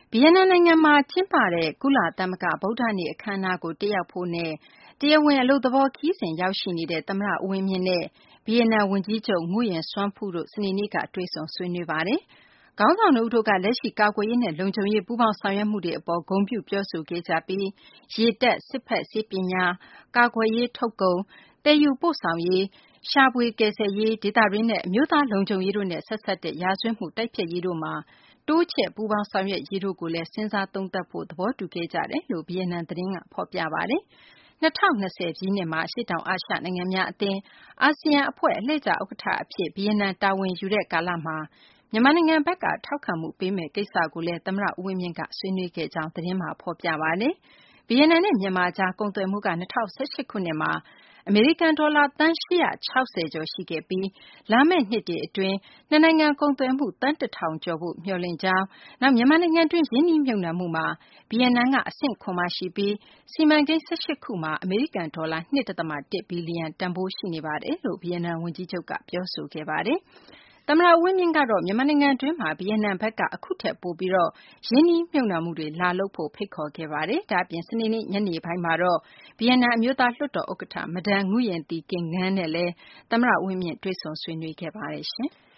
ဗီယက်နမ်နိုင်ငံမှာကျင်းပတဲ့ကုလသမဂ္ဂဗုဒ္ဓနေ့အခမ်းအနားကိုတက်ရောက်ဖို့နဲ့တရားဝင်အလုပ်သဘောခရီးစဉ်ရောက်ရှိနေတဲ့သမ္မတဦးဝင်းမြင့်နဲ့ဗီယက်နမ်ဝန်ကြီးချုပ်ငုယင်စွမ်းဖူးတို့စနေနေ့ကတွေ့ဆုံဆွေးနွေးပါတယ်။ခေါင်းဆောင်တို့ကလက်ရှိကာကွယ်ရေးနဲ့လုံခြုံရေးပူးပေါင်းဆောင်ရွက်မှုတွေအပေါ်ဂုဏ်ပြုပြောဆိုခဲ့ကြပြီးရေတပ်စစ်ဘက်ဆေးပညာကာကွယ်ရေးထုတ်ကုန်သယ်ယူပို့ဆောင်ရေးရှာဖွေကယ်ဆယ်ရေးဒေသတွင်းနဲ့အမျိုးသားလုံခြုံရေးတို့နဲ့ဆက်စပ်တဲ့ရာဇဝတ်မှုတိုက်ဖျက်ရေးတို့မှာတိုးချဲ့ပူးပေါင်းဆောင်ရွက်ရေးတို့ကိုလည်းစဉ်းစားသုံးသပ်ဖို့သဘောတူခဲ့ကြတယ်လို့ဗီယက်နမ်သတင်းကဖော်ပြပါတယ်။2020ပြည့်နှစ်မှာအရှေ့တောင်အာရှနိုင်ငံများအသင်းအာဆီယံအဖွဲ့အလှည့်ကျဥက္ကဋ္ဌအဖြစ်ဗီယက်နမ်တာဝန်ယူတဲ့ကာလမှာမြန်မာနိုင်ငံဘက်ကထောက်ခံမှုပေးမယ့်ကိစ္စကိုလည်းသမ္မတဦးဝင်းမြင့်ကဆွေးနွေးခဲ့ကြောင်းသတင်းမှာဖော်ပြပါတယ်။ဗီယက်နမ်နဲ့မြန်မာကြားကုန်သွယ်မှုက2018ခုနှစ်မှာအမေရိကန်ဒေါ်လာသန်း860ကျော်ရှိခဲ့ပြီးလာမယ့်နှစ်တွေအတွင်းနှစ်နိုင်ငံကုန်သွယ်မှုသန်း1000ကျော်ဖို့မျှော်လင့်ကြောင်းနောက်မြန်မာနိုင်ငံတွင်းရင်းနှီးမြှုပ်နှံမှုမှာဗီယက်နမ်ကအဆင့်ခွန်မှာရှိပြီးစီမံကိန်း18ခုမှာအမေရိကန်ဒေါ်လာ2.1ဘီလီယံတန်ဖိုးရှိနေပါတယ်လို့ဗီယက်နမ်ဝန်ကြီးချုပ်ကပြောဆိုခဲ့ပါတယ်။သမ္မတဦးဝင်းမြင့်ကတော့မြန်မာနိုင်ငံတွင်းမှာဗီယက်နမ်ဘက်ကအခုထက်ပိုပြီးရင်းနှီးမြှုပ်နှံမှုတွေလာလုပ်ဖို့ဖိတ်ခေါ်ခဲ့ပါတယ်။ဒါ့အပြင်စနေနေ့ညနေပိုင်းမှာတော့ဗီယက်နမ်အမျိုးသားလွှတ်တော်ဥက္ကဋ္ဌမဒမ်ငုယင်တီကင်ငန်းနဲ့လည်းသမ္မတဦးဝင်းမြင့်တွေ့ဆုံဆွေးနွေးခဲ့ပါတယ်။